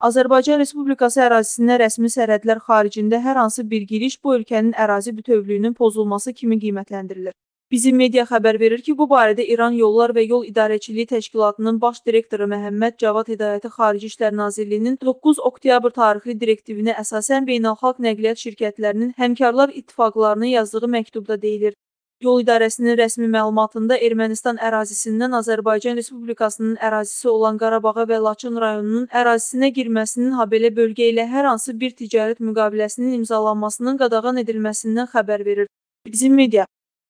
Azərbaycan Respublikası ərazisində rəsmi sərhədlər xaricində hər hansı bir giriş bu ölkənin ərazi bütövlüyünün pozulması kimi qiymətləndirilir. Bizim media xəbər verir ki, bu barədə İran Yollar və Yol İdarəçiliyi Təşkilatının baş direktoru Məhəmməd Cavad Hidayəti Xarici İşlər Nazirliyinin 9 oktyabr tarixli direktivinə əsasən beynəlxalq nəqliyyat şirkətlərinin həmkarlar ittifaqlarına yazdığı məktubda deyilir. Yol İdarəsinin rəsmi məlumatında Ermənistan ərazisindən Azərbaycan Respublikasının ərazisi olan Qarabağa və Laçın rayonunun ərazisinə girməsinin, habelə bölgə ilə hər hansı bir ticarət müqaviləsinin imzalanmasının qadağan edilməsindən xəbər verir. Bizim media